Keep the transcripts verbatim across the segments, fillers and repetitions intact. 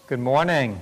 Good morning.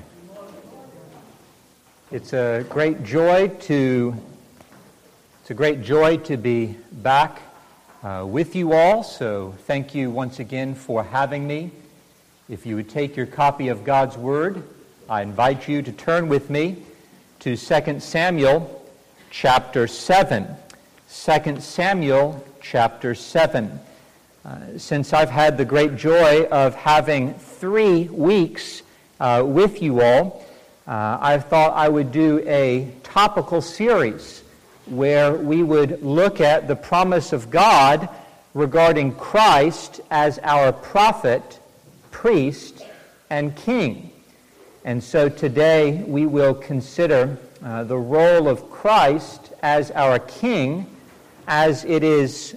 It's a great joy to it's a great joy to be back uh, with you all. So thank you once again for having me. If you would take your copy of God's Word, I invite you to turn with me to Second Samuel chapter seven. Second Samuel chapter seven. Uh, since I've had the great joy of having three weeks uh, with you all, uh, I thought I would do a topical series where we would look at the promise of God regarding Christ as our prophet, priest, and king. And so today we will consider uh, the role of Christ as our king as it is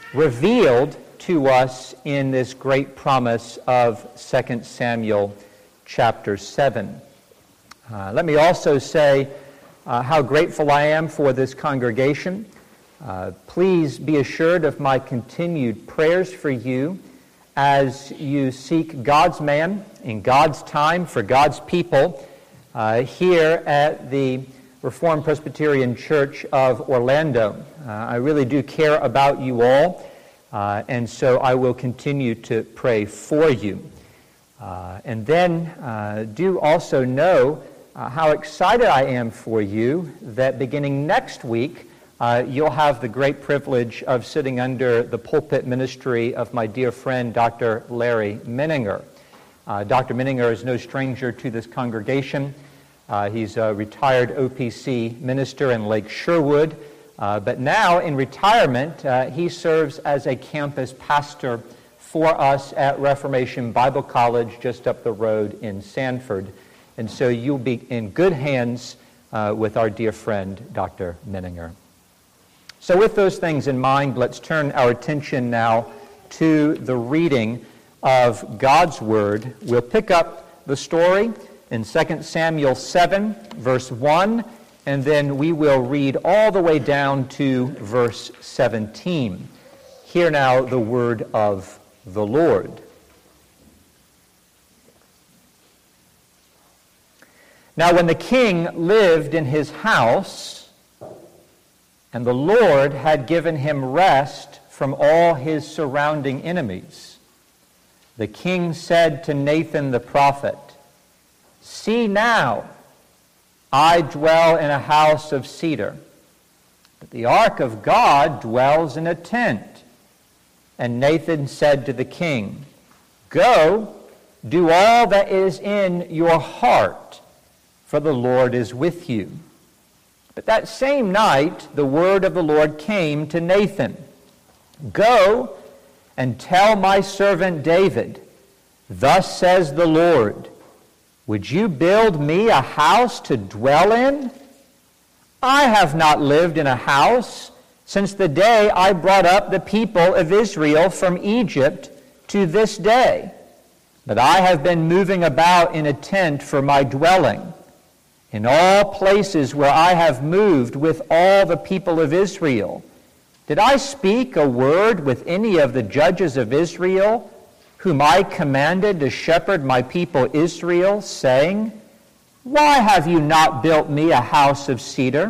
revealed to us in this great promise of Second Samuel chapter seven. Uh, let me also say uh, how grateful I am for this congregation. Uh, please be assured of my continued prayers for you as you seek God's man in God's time for God's people uh, here at the Reformed Presbyterian Church of Orlando. Uh, I really do care about you all. Uh, and so I will continue to pray for you. Uh, and then uh, do also know uh, how excited I am for you that beginning next week, uh, you'll have the great privilege of sitting under the pulpit ministry of my dear friend, Doctor Larry Menninger. Uh, Doctor Menninger is no stranger to this congregation. Uh, he's a retired O P C minister in Lake Sherwood. Uh, but now, in retirement, uh, he serves as a campus pastor for us at Reformation Bible College just up the road in Sanford. And so you'll be in good hands uh, with our dear friend, Doctor Menninger. So with those things in mind, let's turn our attention now to the reading of God's Word. We'll pick up the story in Second Samuel seven, verse one, and then we will read all the way down to verse seventeen. Hear now the word of the Lord. Now when the king lived in his house, and the Lord had given him rest from all his surrounding enemies, the king said to Nathan the prophet, "See now, I dwell in a house of cedar, but the ark of God dwells in a tent." And Nathan said to the king, "Go, do all that is in your heart, for the Lord is with you." But that same night the word of the Lord came to Nathan, "Go and tell my servant David, thus says the Lord, would you build me a house to dwell in? I have not lived in a house since the day I brought up the people of Israel from Egypt to this day, but I have been moving about in a tent for my dwelling. In all places where I have moved with all the people of Israel, did I speak a word with any of the judges of Israel, whom I commanded to shepherd my people Israel, saying, why have you not built me a house of cedar?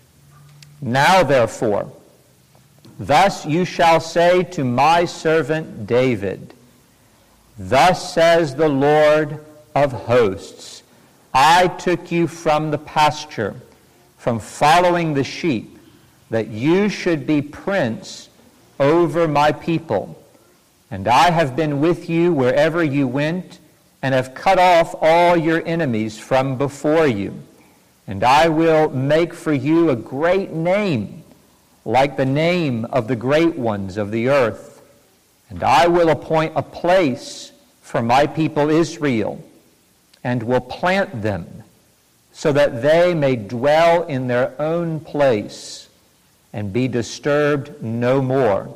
Now therefore, thus you shall say to my servant David, thus says the Lord of hosts, I took you from the pasture, from following the sheep, that you should be prince over my people. And I have been with you wherever you went, and have cut off all your enemies from before you. And I will make for you a great name, like the name of the great ones of the earth. And I will appoint a place for my people Israel, and will plant them, so that they may dwell in their own place, and be disturbed no more.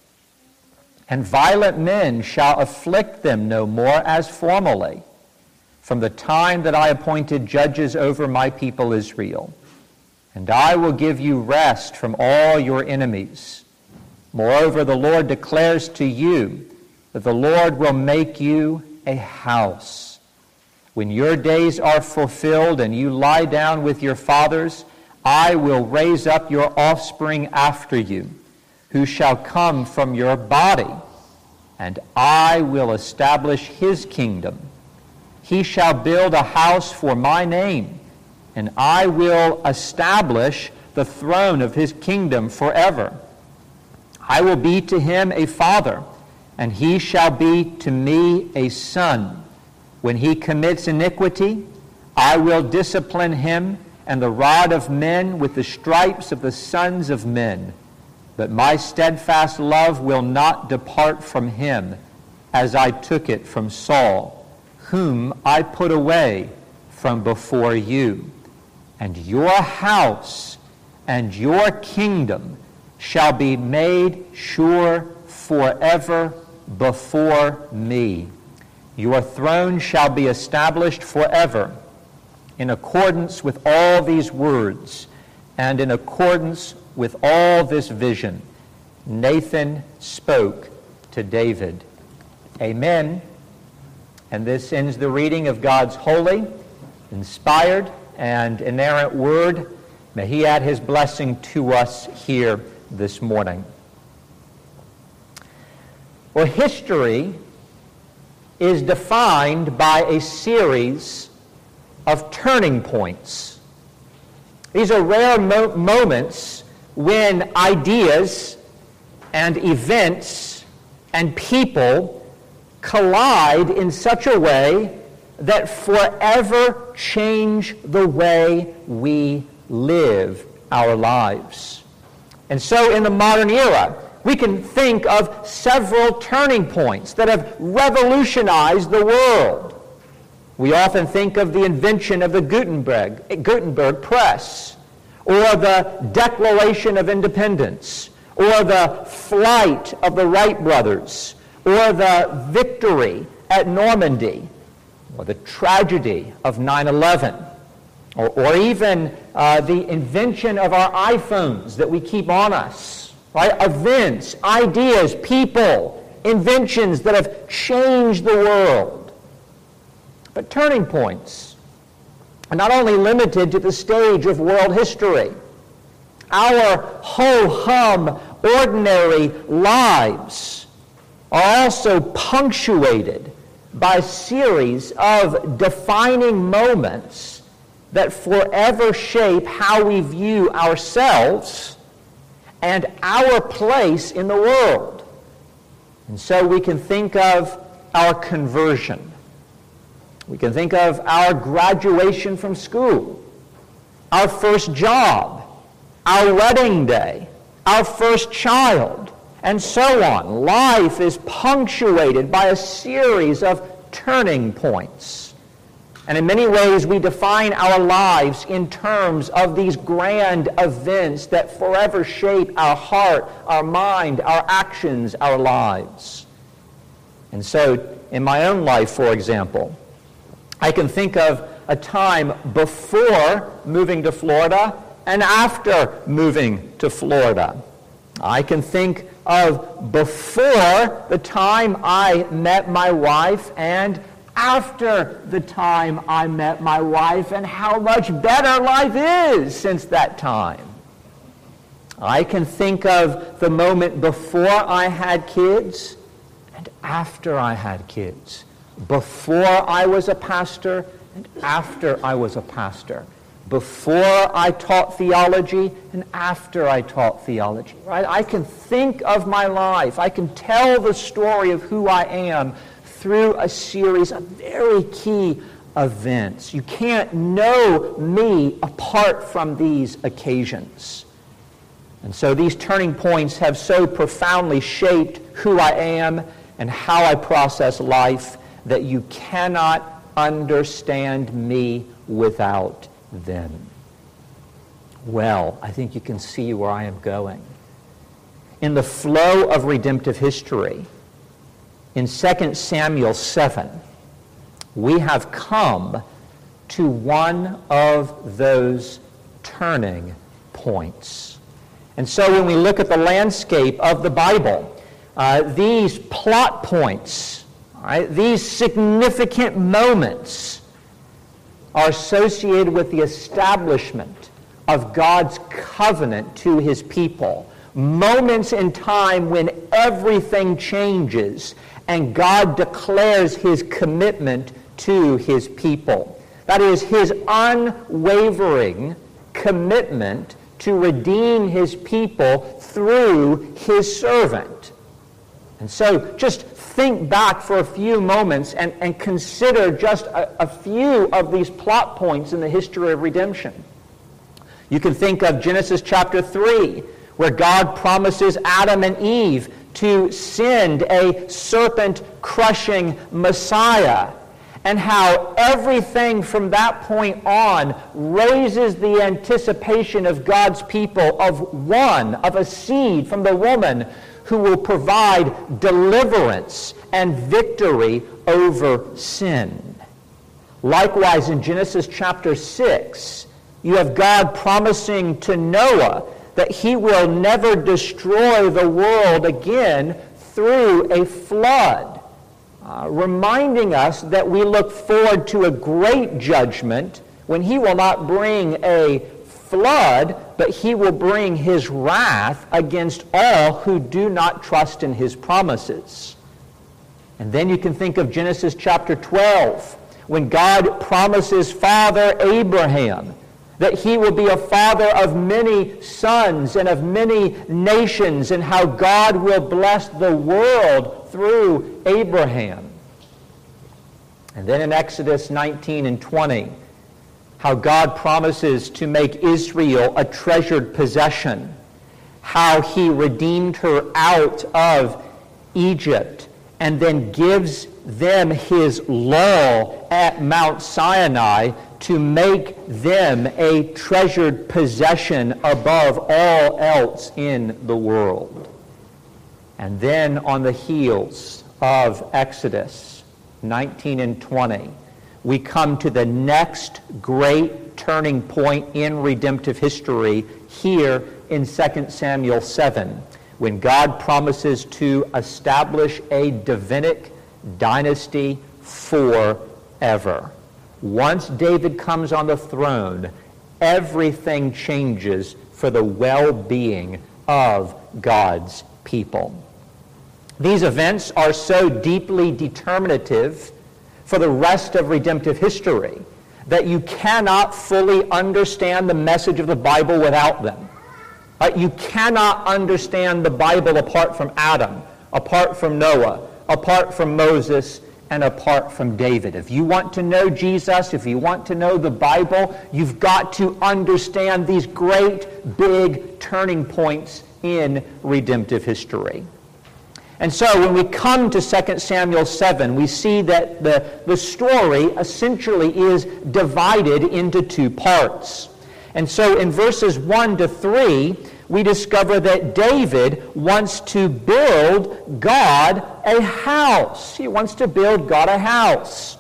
And violent men shall afflict them no more as formerly, from the time that I appointed judges over my people Israel. And I will give you rest from all your enemies. Moreover, the Lord declares to you that the Lord will make you a house. When your days are fulfilled and you lie down with your fathers, I will raise up your offspring after you, who shall come from your body, and I will establish his kingdom. He shall build a house for my name, and I will establish the throne of his kingdom forever. I will be to him a father, and he shall be to me a son. When he commits iniquity, I will discipline him and the rod of men with the stripes of the sons of men. But my steadfast love will not depart from him, as I took it from Saul, whom I put away from before you. And your house and your kingdom shall be made sure forever before me. Your throne shall be established forever. In accordance with all these words and in accordance with all this vision, Nathan spoke to David. Amen. And this ends the reading of God's holy, inspired, and inerrant word. May he add his blessing to us here this morning. Well, history is defined by a series of turning points. These are rare mo- moments when ideas and events and people collide in such a way that forever change the way we live our lives. And so in the modern era, we can think of several turning points that have revolutionized the world. We often think of the invention of the Gutenberg, Gutenberg press, or the Declaration of Independence, or the flight of the Wright brothers, or the victory at Normandy, or the tragedy of nine eleven, or, or even uh, the invention of our iPhones that we keep on us. Right? Events, ideas, people, inventions that have changed the world. But turning points are not only limited to the stage of world history. Our ho-hum, ordinary lives are also punctuated by a series of defining moments that forever shape how we view ourselves and our place in the world. And so we can think of our conversion. We can think of our graduation from school, our first job, our wedding day, our first child, and so on. Life is punctuated by a series of turning points. And in many ways, we define our lives in terms of these grand events that forever shape our heart, our mind, our actions, our lives. And so, in my own life, for example, I can think of a time before moving to Florida and after moving to Florida. I can think of before the time I met my wife and after the time I met my wife, and how much better life is since that time. I can think of the moment before I had kids and after I had kids. Before I was a pastor and after I was a pastor. Before I taught theology and after I taught theology. Right? I can think of my life. I can tell the story of who I am through a series of very key events. You can't know me apart from these occasions. And so these turning points have so profoundly shaped who I am and how I process life that you cannot understand me without them. Well, I think you can see where I am going. In the flow of redemptive history, in Second Samuel seven, we have come to one of those turning points. And so when we look at the landscape of the Bible, uh, these plot points, right, these significant moments are associated with the establishment of God's covenant to his people. Moments in time when everything changes and God declares his commitment to his people. That is, his unwavering commitment to redeem his people through his servant. And so just think back for a few moments and, and consider just a, a few of these plot points in the history of redemption. You can think of Genesis chapter three, where God promises Adam and Eve to send a serpent-crushing Messiah, and how everything from that point on raises the anticipation of God's people of one, of a seed from the woman who will provide deliverance and victory over sin. Likewise, in Genesis chapter six, you have God promising to Noah that he will never destroy the world again through a flood, uh, reminding us that we look forward to a great judgment when he will not bring a flood, but he will bring his wrath against all who do not trust in his promises. And then you can think of Genesis chapter twelve, when God promises Father Abraham that he will be a father of many sons and of many nations, and how God will bless the world through Abraham. And then in Exodus nineteen and twenty, how God promises to make Israel a treasured possession, how he redeemed her out of Egypt, and then gives them his law at Mount Sinai to make them a treasured possession above all else in the world. And then on the heels of Exodus nineteen and twenty, we come to the next great turning point in redemptive history here in Second Samuel seven, when God promises to establish a Davidic dynasty forever. Once David comes on the throne, everything changes for the well-being of God's people. These events are so deeply determinative for the rest of redemptive history that you cannot fully understand the message of the Bible without them. Uh, you cannot understand the Bible apart from Adam, apart from Noah, apart from Moses, and apart from David. If you want to know Jesus, if you want to know the Bible, you've got to understand these great, big turning points in redemptive history. And so when we come to Second Samuel seven, we see that the, the story essentially is divided into two parts. And so in verses one to three, we discover that David wants to build God a house. He wants to build God a house.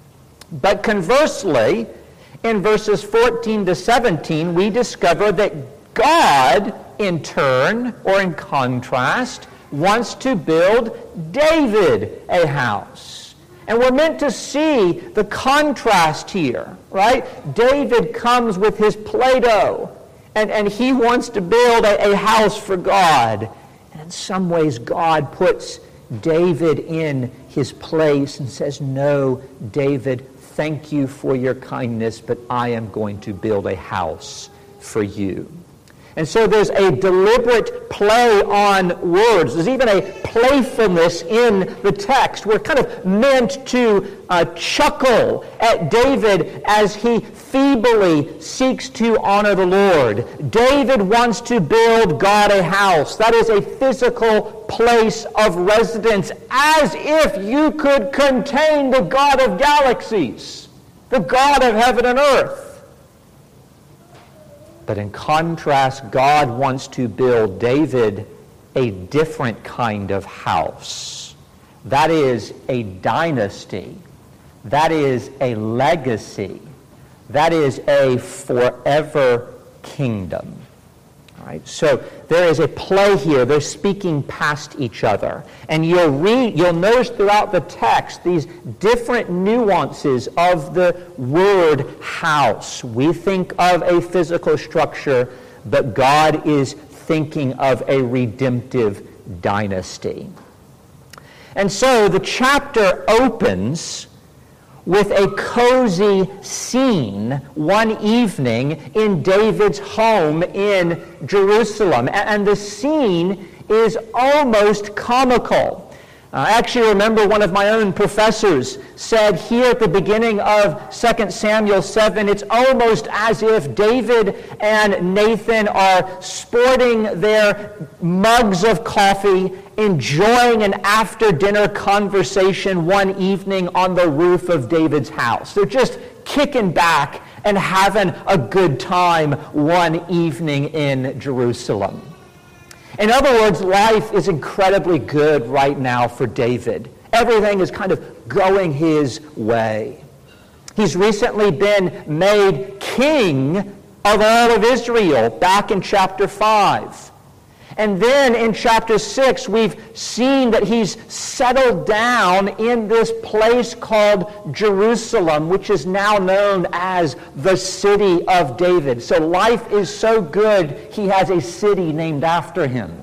But conversely, in verses fourteen to seventeen, we discover that God, in turn, or in contrast, wants to build David a house. And we're meant to see the contrast here, right? David comes with his Play-Doh, and, and he wants to build a, a house for God. And in some ways, God puts David in his place and says, "No, David, thank you for your kindness, but I am going to build a house for you." And so there's a deliberate play on words. There's even a playfulness in the text. We're kind of meant to uh, chuckle at David as he feebly seeks to honor the Lord. David wants to build God a house. That is a physical place of residence, as if you could contain the God of galaxies, the God of heaven and earth. But in contrast, God wants to build David a different kind of house. That is a dynasty. That is a legacy. That is a forever kingdom. Right? So there is a play here. They're speaking past each other. And you'll read, you'll notice throughout the text these different nuances of the word house. We think of a physical structure, but God is thinking of a redemptive dynasty. And so the chapter opens with a cozy scene one evening in David's home in Jerusalem. And the scene is almost comical. I actually remember one of my own professors said here at the beginning of Second Samuel seven, it's almost as if David and Nathan are sporting their mugs of coffee, enjoying an after-dinner conversation one evening on the roof of David's house. They're just kicking back and having a good time one evening in Jerusalem. In other words, life is incredibly good right now for David. Everything is kind of going his way. He's recently been made king of all of Israel back in chapter five. And then in chapter six, we've seen that he's settled down in this place called Jerusalem, which is now known as the city of David. So life is so good, he has a city named after him.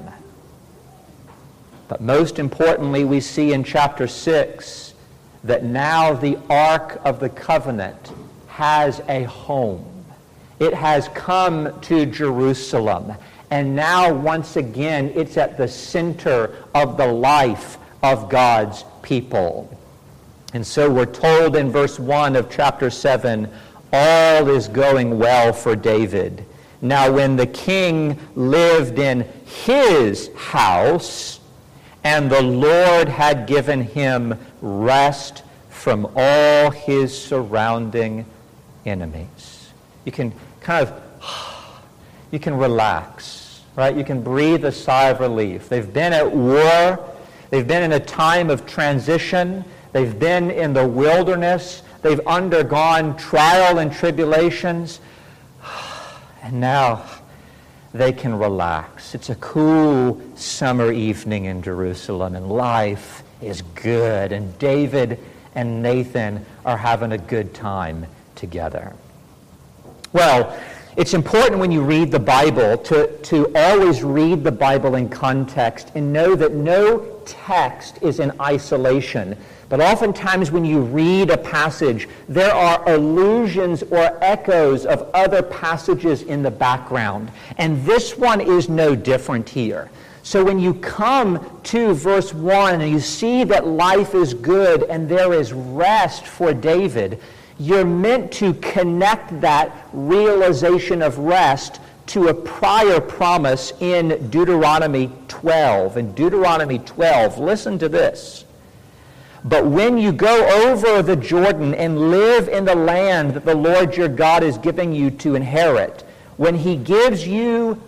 But most importantly, we see in chapter six that now the Ark of the Covenant has a home. It has come to Jerusalem. And now, once again, it's at the center of the life of God's people. And so we're told in verse one of chapter seven, all is going well for David. Now, when the king lived in his house, and the Lord had given him rest from all his surrounding enemies. You can kind of You can relax, right? You can breathe a sigh of relief. They've been at war. They've been in a time of transition. They've been in the wilderness. They've undergone trial and tribulations. And now they can relax. It's a cool summer evening in Jerusalem, and life is good. And David and Nathan are having a good time together. Well, it's important when you read the Bible to, to always read the Bible in context and know that no text is in isolation. But oftentimes when you read a passage, there are allusions or echoes of other passages in the background. And this one is no different here. So when you come to verse one and you see that life is good and there is rest for David, you're meant to connect that realization of rest to a prior promise in Deuteronomy twelve. In Deuteronomy twelve, listen to this. But when you go over the Jordan and live in the land that the Lord your God is giving you to inherit, when he gives you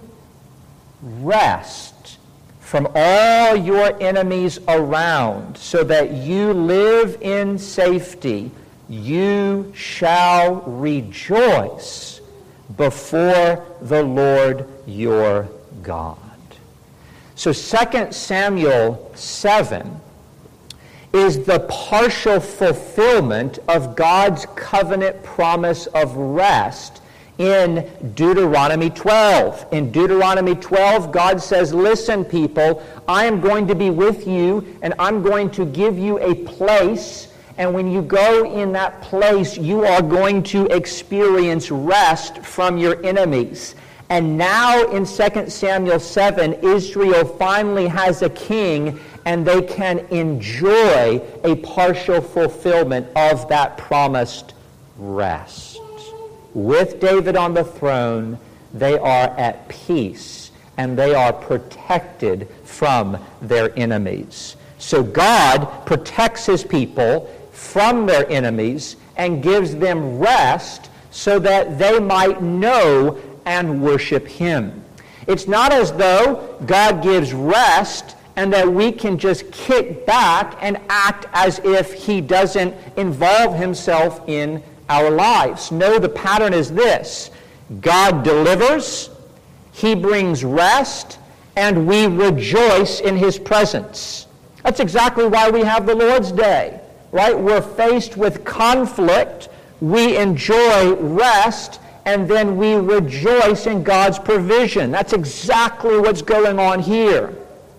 rest from all your enemies around, so that you live in safety, you shall rejoice before the Lord your God. So Second Samuel seven is the partial fulfillment of God's covenant promise of rest in Deuteronomy twelve. In Deuteronomy twelve, God says, listen, people, I am going to be with you, and I'm going to give you a place. And when you go in that place, you are going to experience rest from your enemies. And now in Second Samuel seven, Israel finally has a king, and they can enjoy a partial fulfillment of that promised rest. With David on the throne, they are at peace, and they are protected from their enemies. So God protects his people from their enemies and gives them rest so that they might know and worship him. It's not as though God gives rest and that we can just kick back and act as if he doesn't involve himself in our lives. No, the pattern is this. God delivers, He brings rest, and we rejoice in his presence. That's exactly why we have the Lord's Day, right? We're faced with conflict. We enjoy rest, and then we rejoice in God's provision. That's exactly what's going on here.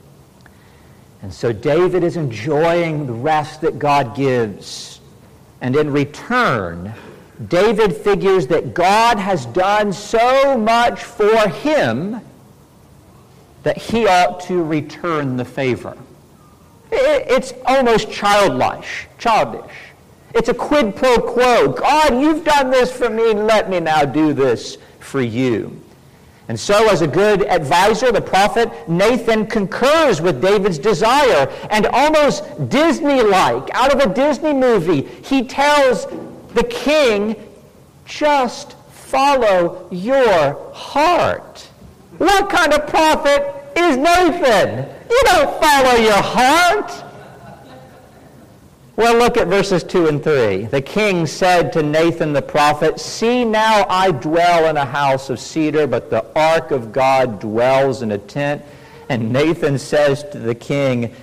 And so David is enjoying the rest that God gives. And in return, David figures that God has done so much for him that he ought to return the favor. It's almost childlike, childish. It's a quid pro quo. God, you've done this for me, let me now do this for you. And so, as a good advisor, the prophet Nathan concurs with David's desire, and almost Disney-like, out of a Disney movie, he tells the king, just follow your heart. What kind of prophet is Nathan? You don't follow your heart. Well, look at verses two and three. The king said to Nathan the prophet, see, now I dwell in a house of cedar, but the ark of God dwells in a tent. And Nathan says to the king,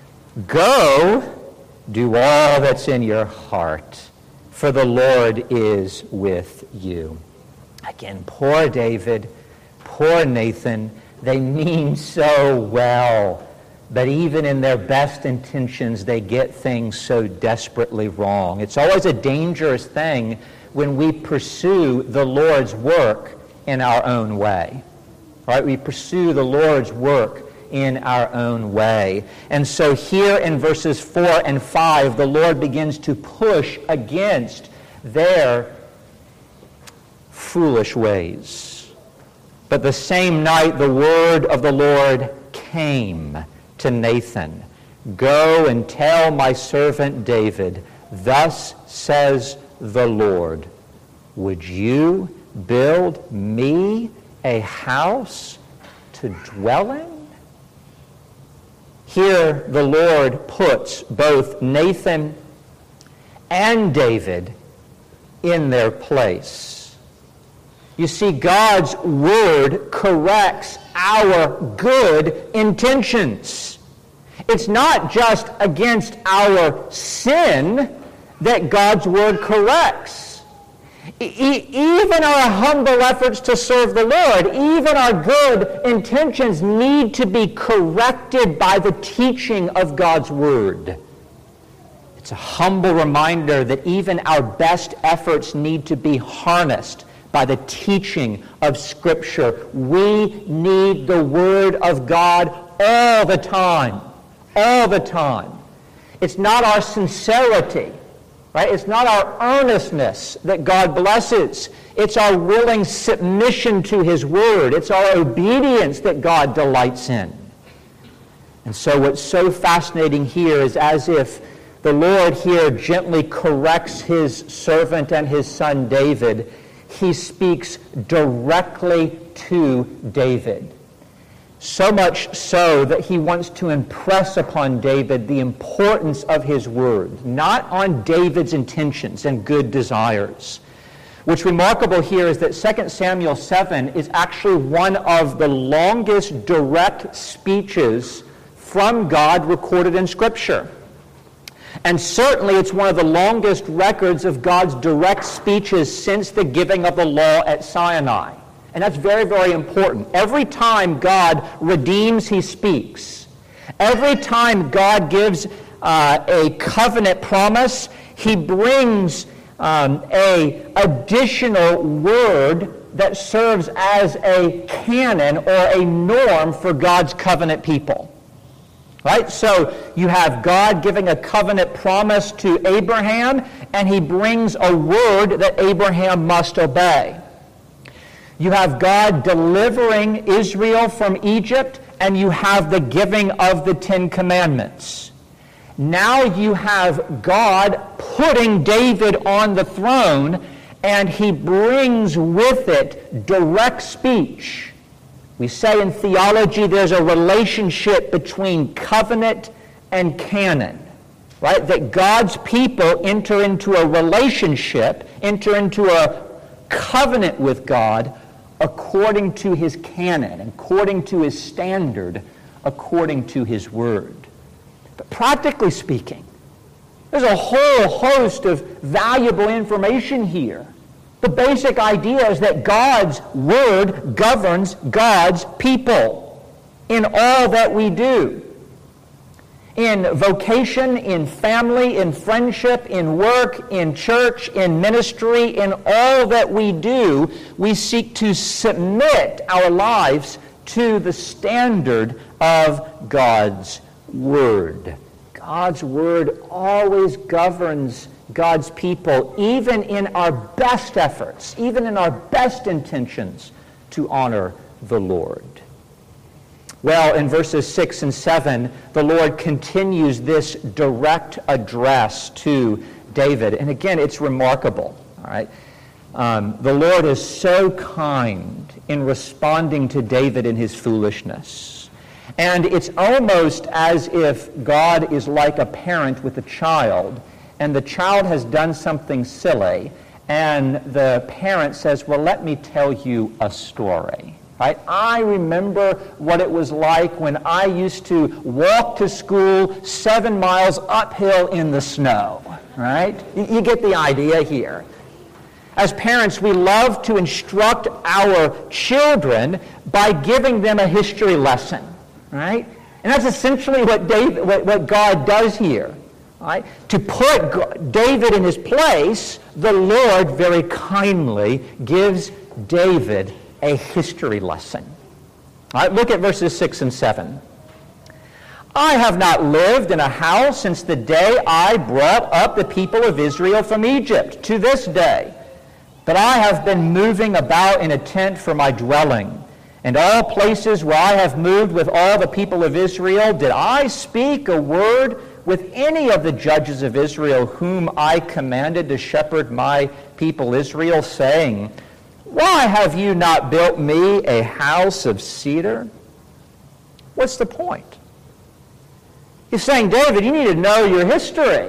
go, do all that's in your heart, for the Lord is with you. Again, poor David, poor Nathan, they mean so well. But even in their best intentions, they get things so desperately wrong. It's always a dangerous thing when we pursue the Lord's work in our own way. Right? We pursue the Lord's work in our own way. And so here in verses four and five, the Lord begins to push against their foolish ways. But the same night the word of the Lord came to Nathan, go and tell my servant David, thus says the Lord, would you build me a house to dwell in? Here the Lord puts both Nathan and David in their place. You see, God's word corrects our good intentions. It's not just against our sin that God's word corrects. E- even our humble efforts to serve the Lord, even our good intentions need to be corrected by the teaching of God's word. It's a humble reminder that even our best efforts need to be harnessed by the teaching of Scripture. We need the Word of God all the time. All the time. It's not our sincerity, right? It's not our earnestness that God blesses. It's our willing submission to His Word. It's our obedience that God delights in. And so what's so fascinating here is as if the Lord here gently corrects His servant and His son David, He speaks directly to David. So much so that he wants to impress upon David the importance of his word, not on David's intentions and good desires. What's remarkable here is that Second Samuel seven is actually one of the longest direct speeches from God recorded in Scripture. And certainly it's one of the longest records of God's direct speeches since the giving of the law at Sinai. And that's very, very important. Every time God redeems, He speaks. Every time God gives uh, a covenant promise, He brings um, a additional word that serves as a canon or a norm for God's covenant people. Right? So you have God giving a covenant promise to Abraham, and He brings a word that Abraham must obey. You have God delivering Israel from Egypt, and you have the giving of the Ten Commandments. Now you have God putting David on the throne, and He brings with it direct speech. We say in theology there's a relationship between covenant and canon, right? That God's people enter into a relationship, enter into a covenant with God according to his canon, according to his standard, according to his word. But practically speaking, there's a whole host of valuable information here. The basic idea is that God's word governs God's people in all that we do. In vocation, in family, in friendship, in work, in church, in ministry, in all that we do, we seek to submit our lives to the standard of God's word. God's word always governs God's people, even in our best efforts, even in our best intentions to honor the Lord. Well, in verses six and seven, the Lord continues this direct address to David. And again, it's remarkable. All right? Um, the Lord is so kind in responding to David in his foolishness. And it's almost as if God is like a parent with a child, and the child has done something silly, and the parent says, well, let me tell you a story. Right? I remember what it was like when I used to walk to school seven miles uphill in the snow. Right? You, you get the idea here. As parents, we love to instruct our children by giving them a history lesson. Right? And that's essentially what David, what, what God does here. Right? To put David in his place, the Lord very kindly gives David a history lesson. All right, look at verses six and seven. I have not lived in a house since the day I brought up the people of Israel from Egypt to this day, but I have been moving about in a tent for my dwelling. And all places where I have moved with all the people of Israel, did I speak a word with any of the judges of Israel whom I commanded to shepherd my people Israel, saying, why have you not built me a house of cedar? What's the point? He's saying, David, you need to know your history.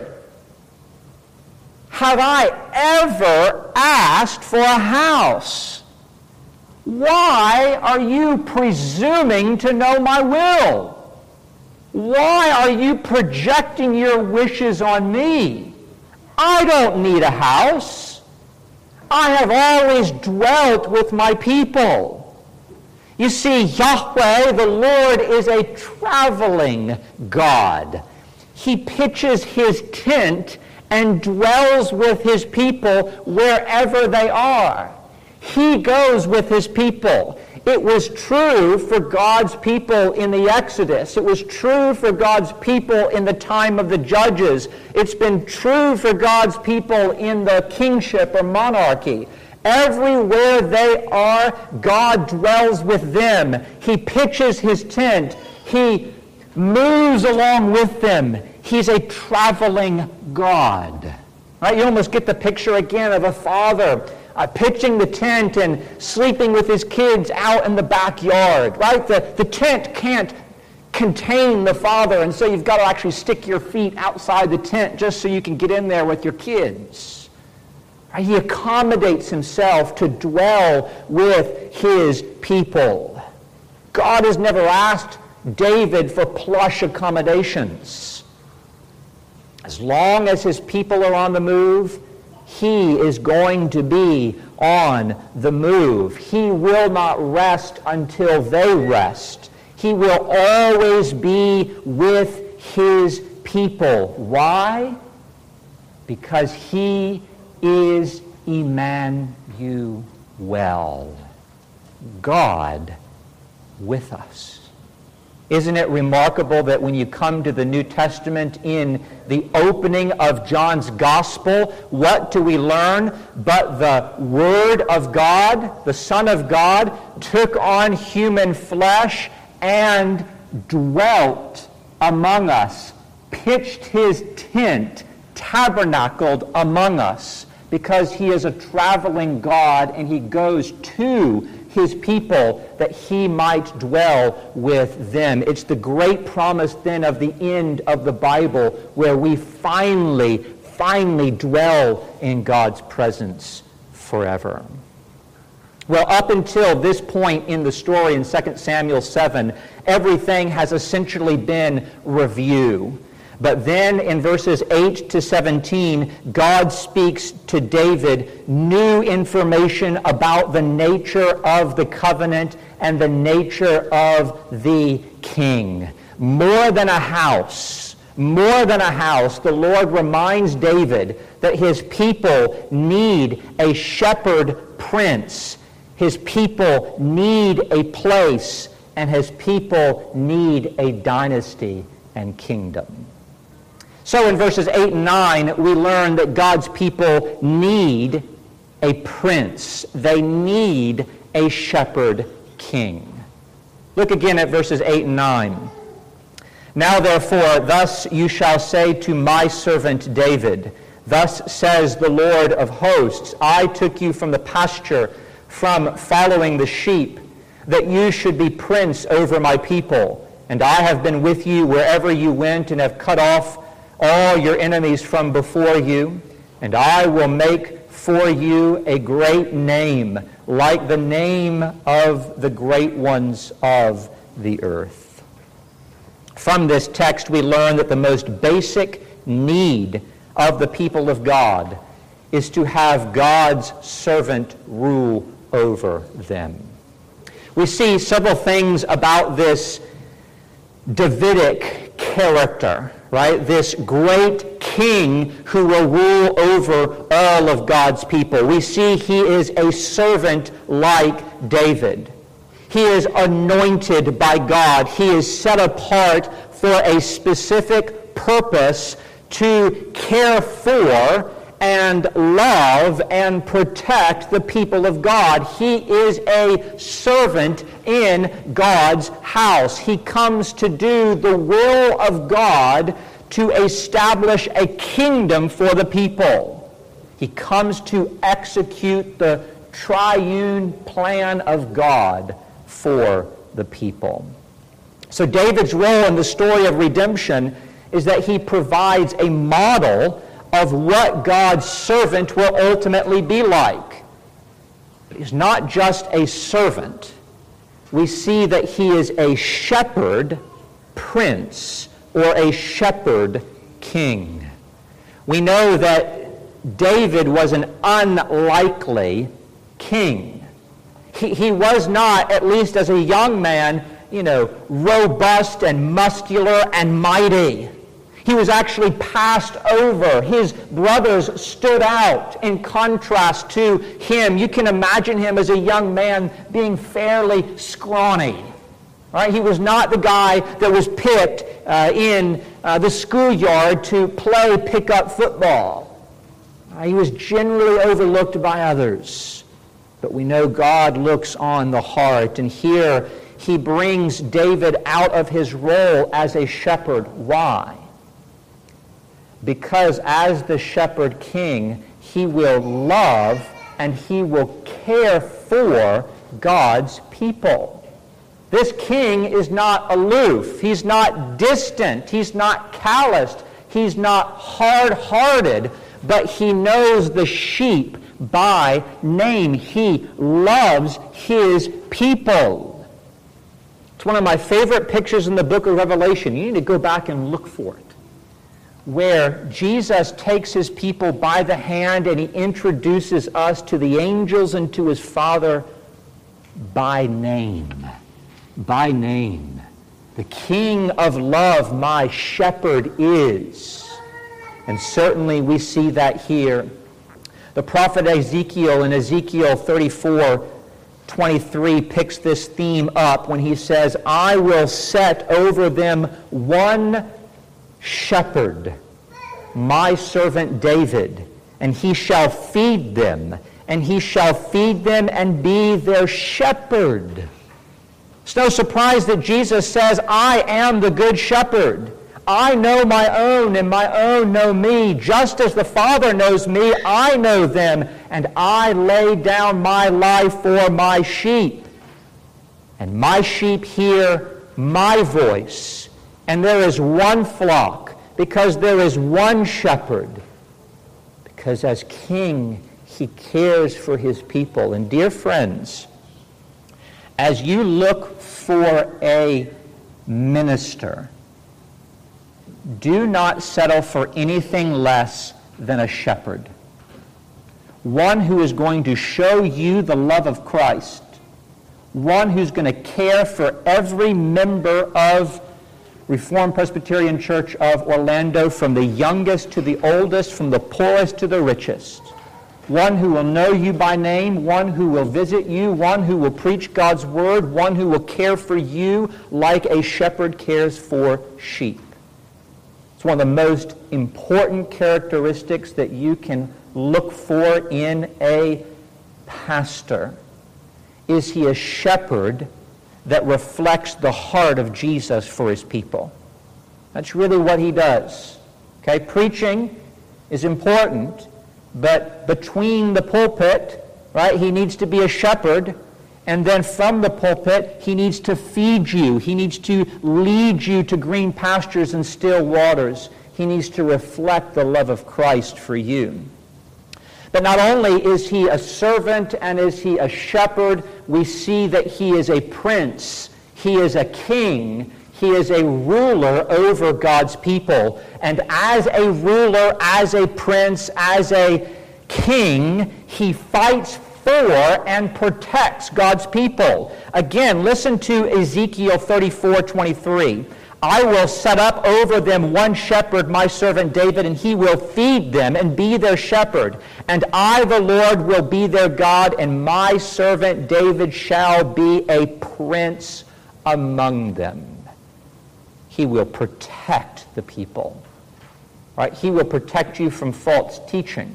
Have I ever asked for a house? Why are you presuming to know my will? Why are you projecting your wishes on me? I don't need a house. I have always dwelt with my people. You see, Yahweh, the Lord, is a traveling God. He pitches his tent and dwells with his people wherever they are. He goes with his people. It was true for God's people in the Exodus. It was true for God's people in the time of the judges. It's been true for God's people in the kingship or monarchy. Everywhere they are, God dwells with them. He pitches his tent. He moves along with them. He's a traveling God. Right? You almost get the picture again of a father Uh, pitching the tent and sleeping with his kids out in the backyard, right? The, the tent can't contain the father, and so you've got to actually stick your feet outside the tent just so you can get in there with your kids. Right? He accommodates himself to dwell with his people. God has never asked David for plush accommodations. As long as his people are on the move, he is going to be on the move. He will not rest until they rest. He will always be with his people. Why? Because he is Emmanuel, God with us. Isn't it remarkable that when you come to the New Testament in the opening of John's Gospel, what do we learn? But the Word of God, the Son of God, took on human flesh and dwelt among us, pitched his tent, tabernacled among us, because he is a traveling God and he goes to his people that he might dwell with them. It's the great promise then of the end of the Bible where we finally, finally dwell in God's presence forever. Well, up until this point in the story in Second Samuel seven, everything has essentially been review. But then in verses eight to seventeen, God speaks to David new information about the nature of the covenant and the nature of the king. More than a house, more than a house, the Lord reminds David that his people need a shepherd prince. His people need a place, and his people need a dynasty and kingdom. So in verses eight and nine, we learn that God's people need a prince. They need a shepherd king. Look again at verses eight and nine. Now therefore, thus you shall say to my servant David, thus says the Lord of hosts, I took you from the pasture, from following the sheep, that you should be prince over my people. And I have been with you wherever you went, and have cut off all your enemies from before you, and I will make for you a great name, like the name of the great ones of the earth. From this text, we learn that the most basic need of the people of God is to have God's servant rule over them. We see several things about this Davidic character, right? This great king who will rule over all of God's people. We see he is a servant like David. He is anointed by God. He is set apart for a specific purpose to care for and love and protect the people of God. He is a servant in God's house. He comes to do the will of God to establish a kingdom for the people. He comes to execute the triune plan of God for the people. So David's role in the story of redemption is that he provides a model of what God's servant will ultimately be like. But he's not just a servant. We see that he is a shepherd prince or a shepherd king. We know that David was an unlikely king. He, he was not, at least as a young man, you know, robust and muscular and mighty. He was actually passed over. His brothers stood out in contrast to him. You can imagine him as a young man being fairly scrawny. Right? He was not the guy that was picked uh, in uh, the schoolyard to play pickup football. Uh, he was generally overlooked by others. But we know God looks on the heart. And here he brings David out of his role as a shepherd. Why? Because as the shepherd king, he will love and he will care for God's people. This king is not aloof. He's not distant. He's not calloused. He's not hard-hearted, but he knows the sheep by name. He loves his people. It's one of my favorite pictures in the book of Revelation. You need to go back and look for it, where Jesus takes his people by the hand and he introduces us to the angels and to his Father by name. By name. The King of love, my shepherd is. And certainly we see that here. The prophet Ezekiel in Ezekiel thirty-four twenty-three picks this theme up when he says, I will set over them one shepherd, my servant David, and he shall feed them, and he shall feed them and be their shepherd. It's no surprise that Jesus says, I am the good shepherd. I know my own, and my own know me. Just as the Father knows me, I know them, and I lay down my life for my sheep. And my sheep hear my voice. And there is one flock, because there is one shepherd. Because as king, He cares for his people. And dear friends, as you look for a minister, do not settle for anything less than a shepherd. One who is going to show you the love of Christ. One who's going to care for every member of Reformed Presbyterian Church of Orlando, from the youngest to the oldest, from the poorest to the richest. One who will know you by name, one who will visit you, one who will preach God's word, one who will care for you like a shepherd cares for sheep. It's one of the most important characteristics that you can look for in a pastor. Is he a shepherd that reflects the heart of Jesus for his people? That's really what he does. Okay, preaching is important, but between the pulpit, right, he needs to be a shepherd, and then from the pulpit, he needs to feed you. He needs to lead you to green pastures and still waters. He needs to reflect the love of Christ for you. But not only is he a servant and is he a shepherd, we see that he is a prince, he is a king, he is a ruler over God's people. And as a ruler, as a prince, as a king, he fights for and protects God's people. Again, listen to Ezekiel thirty-four twenty-three. I will set up over them one shepherd, my servant David, and he will feed them and be their shepherd. And I, the Lord, will be their God, and my servant David shall be a prince among them. He will protect the people. Right? He will protect you from false teaching.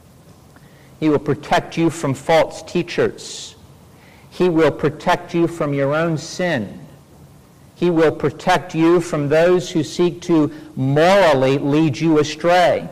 He will protect you from false teachers. He will protect you from your own sin. He will protect you from those who seek to morally lead you astray.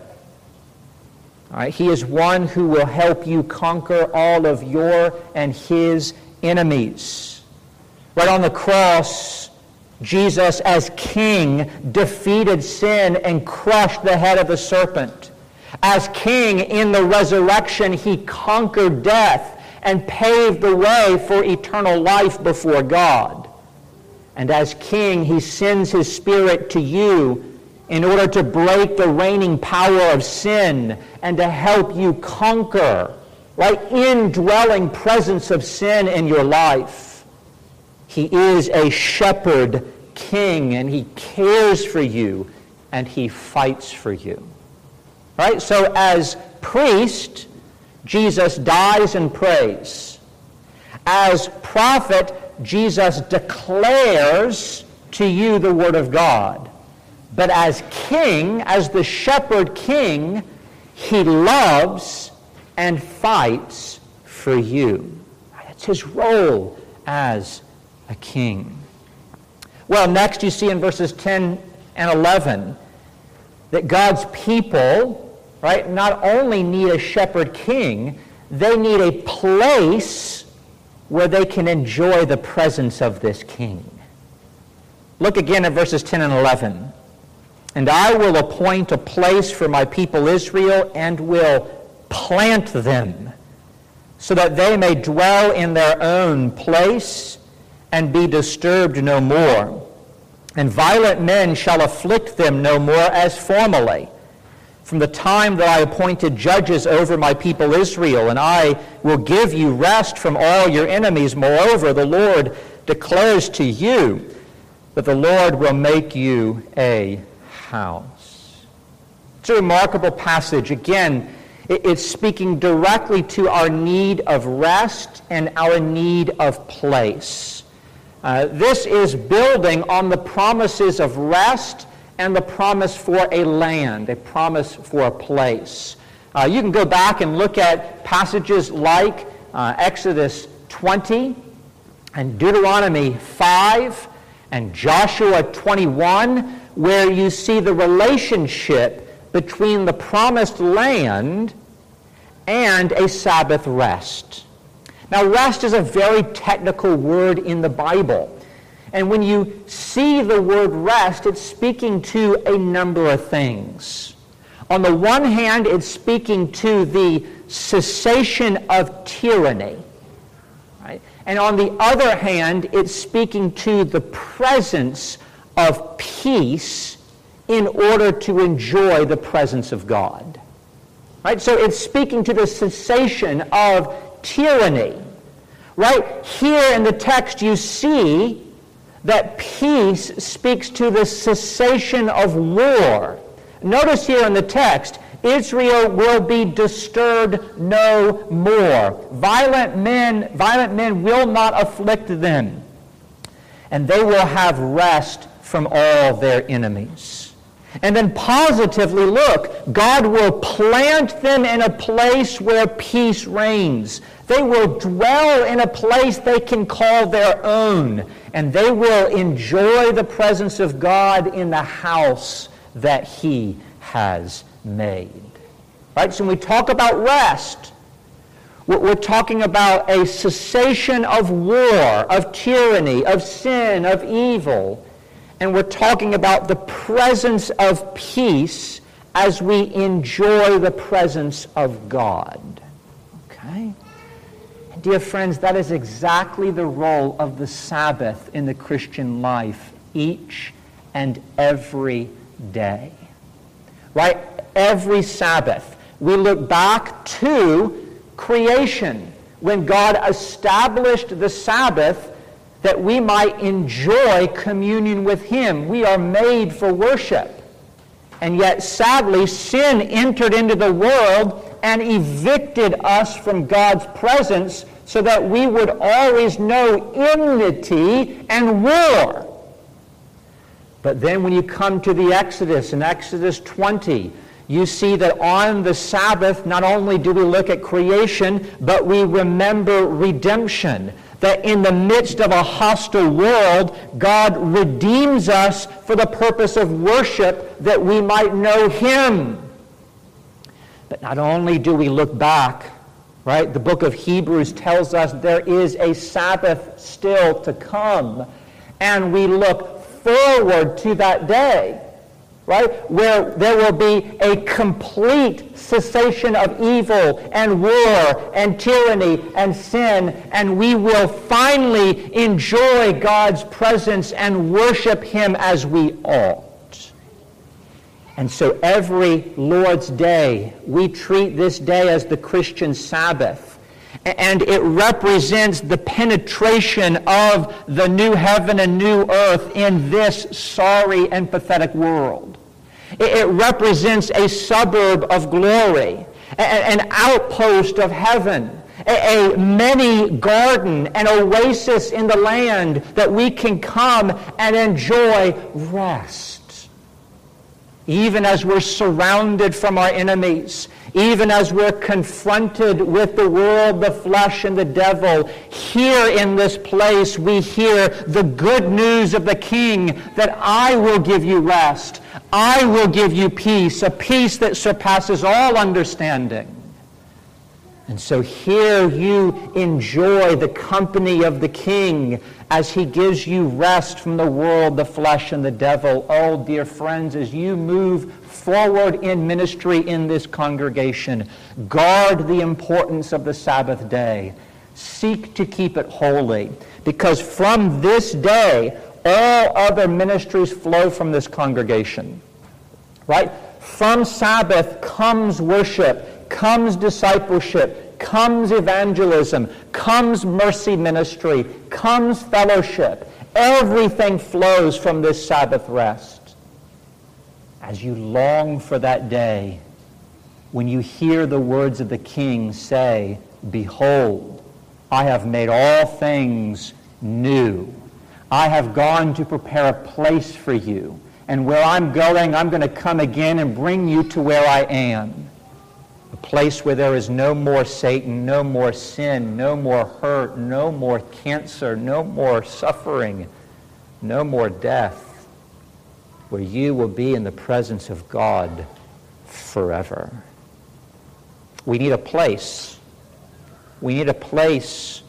All right? He is one who will help you conquer all of your and his enemies. Right on the cross, Jesus as king defeated sin and crushed the head of the serpent. As king in the resurrection, he conquered death and paved the way for eternal life before God. And as king, he sends his Spirit to you in order to break the reigning power of sin and to help you conquer, right, indwelling presence of sin in your life. He is a shepherd king, and he cares for you, and he fights for you. Right? So as priest, Jesus dies and prays. As prophet, Jesus declares to you the word of God. But as king, as the shepherd king, he loves and fights for you. That's his role as a king. Well, next you see in verses ten and eleven that God's people, right, not only need a shepherd king, they need a place where they can enjoy the presence of this king. Look again at verses ten and eleven. And I will appoint a place for my people Israel and will plant them so that they may dwell in their own place and be disturbed no more. And violent men shall afflict them no more as formerly, from the time that I appointed judges over my people Israel, and I will give you rest from all your enemies. Moreover, the Lord declares to you that the Lord will make you a house. It's a remarkable passage. Again, it's speaking directly to our need of rest and our need of place. Uh, this is building on the promises of rest and the promise for a land, a promise for a place. Uh, you can go back and look at passages like uh, Exodus twenty and Deuteronomy five and Joshua twenty-one, where you see the relationship between the promised land and a Sabbath rest. Now, rest is a very technical word in the Bible. And when you see the word rest, it's speaking to a number of things. On the one hand, it's speaking to the cessation of tyranny. Right? And on the other hand, it's speaking to the presence of peace in order to enjoy the presence of God. Right? So it's speaking to the cessation of tyranny. Right? Here in the text you see that peace speaks to the cessation of war. Notice here in the text, Israel will be disturbed no more. Violent men, violent men will not afflict them. And they will have rest from all their enemies. And then positively, look, God will plant them in a place where peace reigns. They will dwell in a place they can call their own. And they will enjoy the presence of God in the house that He has made. Right? So when we talk about rest, we're talking about a cessation of war, of tyranny, of sin, of evil. And we're talking about the presence of peace as we enjoy the presence of God. Okay? And dear friends, that is exactly the role of the Sabbath in the Christian life each and every day. Right? Every Sabbath, we look back to creation, when God established the Sabbath that we might enjoy communion with Him. We are made for worship. And yet, sadly, sin entered into the world and evicted us from God's presence so that we would always know enmity and war. But then when you come to the Exodus, in Exodus twenty, you see that on the Sabbath, not only do we look at creation, but we remember redemption. That in the midst of a hostile world, God redeems us for the purpose of worship, that we might know Him. But not only do we look back, right? The book of Hebrews tells us there is a Sabbath still to come. And we look forward to that day, right, where there will be a complete cessation of evil and war and tyranny and sin, and we will finally enjoy God's presence and worship Him as we ought. And so every Lord's Day, we treat this day as the Christian Sabbath. And it represents the penetration of the new heaven and new earth in this sorry and pathetic world. It represents a suburb of glory, an outpost of heaven, a many garden, an oasis in the land that we can come and enjoy rest. Even as we're surrounded from our enemies, even as we're confronted with the world, the flesh, and the devil, here in this place we hear the good news of the King that I will give you rest. I will give you peace, a peace that surpasses all understanding. And so here you enjoy the company of the King as He gives you rest from the world, the flesh, and the devil. Oh, dear friends, as you move forward in ministry in this congregation, guard the importance of the Sabbath day. Seek to keep it holy, because from this day, all other ministries flow from this congregation. Right? From Sabbath comes worship, comes discipleship, comes evangelism, comes mercy ministry, comes fellowship. Everything flows from this Sabbath rest. As you long for that day, when you hear the words of the King say, "Behold, I have made all things new. I have gone to prepare a place for you. And where I'm going, I'm going to come again and bring you to where I am. A place where there is no more Satan, no more sin, no more hurt, no more cancer, no more suffering, no more death. Where you will be in the presence of God forever." We need a place. We need a place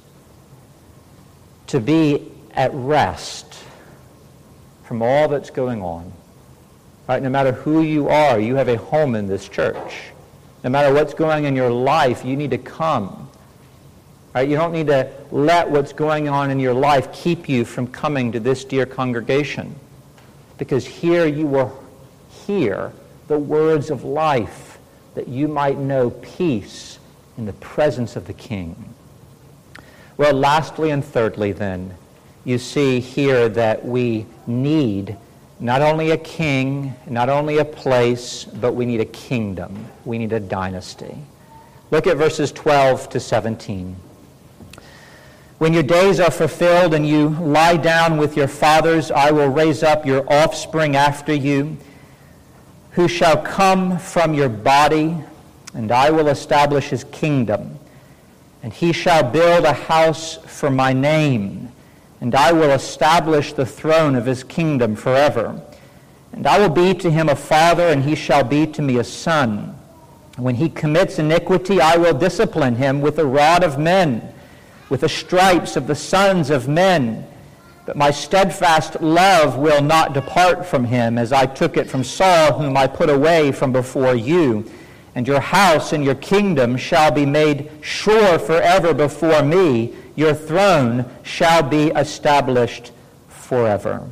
to be at rest from all that's going on. Right? No matter who you are, you have a home in this church. No matter what's going on in your life, you need to come. Right? You don't need to let what's going on in your life keep you from coming to this dear congregation. Because here you will hear the words of life, that you might know peace in the presence of the King. Well, lastly and thirdly then, you see here that we need not only a king, not only a place, but we need a kingdom. We need a dynasty. Look at verses twelve to seventeen. When your days are fulfilled and you lie down with your fathers, I will raise up your offspring after you, who shall come from your body, and I will establish his kingdom. And he shall build a house for my name, and I will establish the throne of his kingdom forever. And I will be to him a father, and he shall be to me a son. When he commits iniquity, I will discipline him with the rod of men, with the stripes of the sons of men. But my steadfast love will not depart from him, as I took it from Saul, whom I put away from before you. And your house and your kingdom shall be made sure forever before me. Your throne shall be established forever.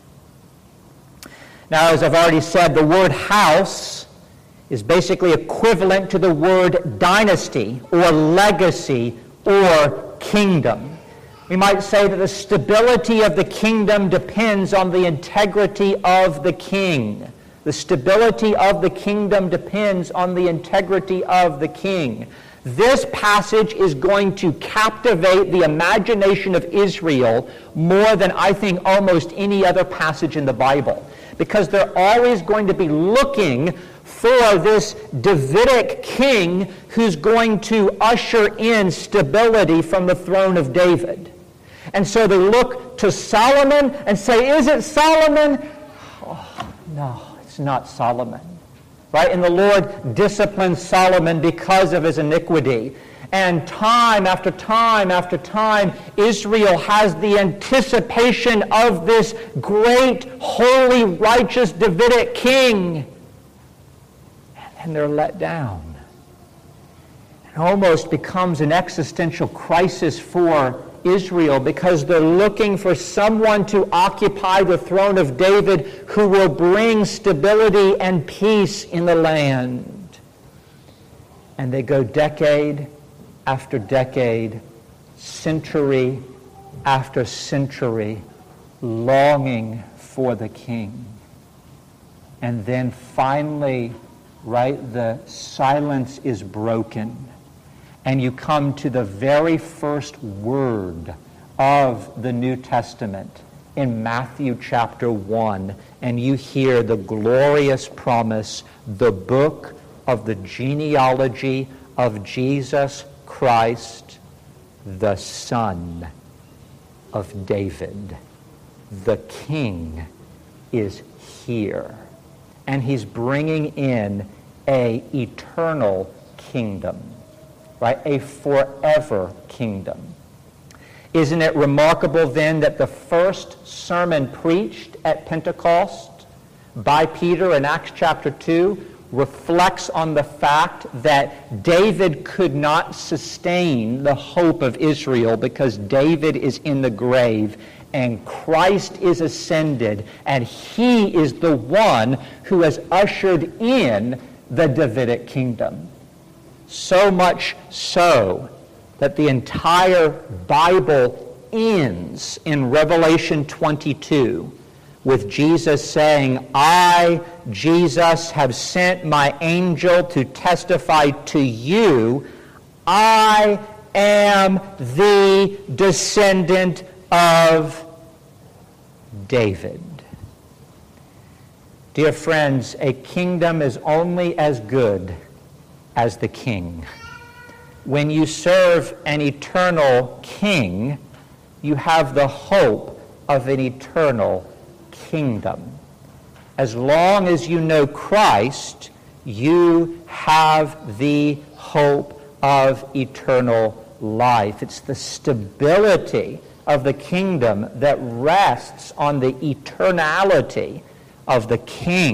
Now, as I've already said, the word house is basically equivalent to the word dynasty or legacy or kingdom. We might say that the stability of the kingdom depends on the integrity of the king. The stability of the kingdom depends on the integrity of the king. This passage is going to captivate the imagination of Israel more than I think almost any other passage in the Bible, because they're always going to be looking for this Davidic king who's going to usher in stability from the throne of David. And so they look to Solomon and say, is it Solomon? Oh, no, it's not Solomon. Right? And the Lord disciplines Solomon because of his iniquity. And time after time after time, Israel has the anticipation of this great, holy, righteous Davidic king. And they're let down. It almost becomes an existential crisis for Israel, because they're looking for someone to occupy the throne of David who will bring stability and peace in the land. And they go decade after decade, century after century, longing for the king. And then finally, right, the silence is broken. And you come to the very first word of the New Testament in Matthew chapter one, and you hear the glorious promise, the book of the genealogy of Jesus Christ, the Son of David. The King is here, and he's bringing in an eternal kingdom. Right? A forever kingdom. Isn't it remarkable then that the first sermon preached at Pentecost by Peter in Acts chapter two reflects on the fact that David could not sustain the hope of Israel because David is in the grave and Christ is ascended, and he is the one who has ushered in the Davidic kingdom. So much so that the entire Bible ends in Revelation twenty-two with Jesus saying, I, Jesus, have sent my angel to testify to you. I am the descendant of David. Dear friends, a kingdom is only as good as the king. When you serve an eternal king, you have the hope of an eternal kingdom. As long as you know Christ, you have the hope of eternal life. It's the stability of the kingdom that rests on the eternality of the king.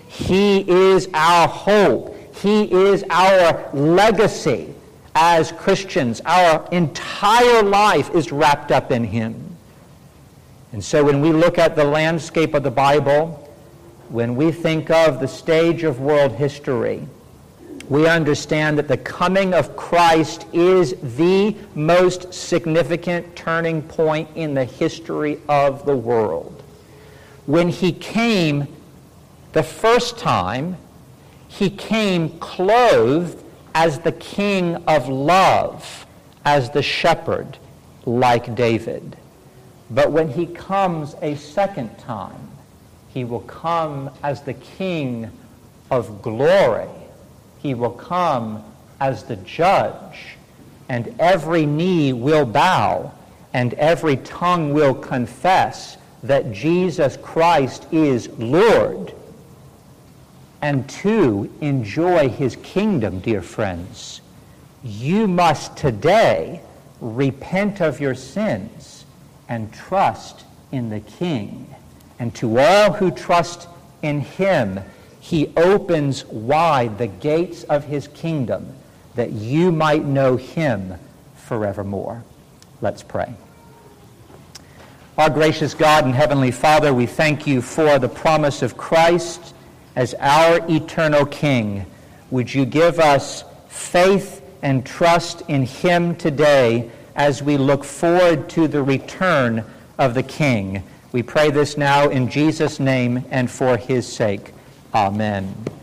He is our hope. He is our legacy as Christians. Our entire life is wrapped up in him. And so when we look at the landscape of the Bible, when we think of the stage of world history, we understand that the coming of Christ is the most significant turning point in the history of the world. When he came the first time, he came clothed as the King of love, as the shepherd, like David. But when he comes a second time, he will come as the King of glory. He will come as the judge, and every knee will bow, and every tongue will confess that Jesus Christ is Lord. And to enjoy his kingdom, dear friends, you must today repent of your sins and trust in the King. And to all who trust in him, he opens wide the gates of his kingdom that you might know him forevermore. Let's pray. Our gracious God and Heavenly Father, we thank you for the promise of Christ as our eternal King. Would you give us faith and trust in him today as we look forward to the return of the King? We pray this now in Jesus' name and for his sake. Amen.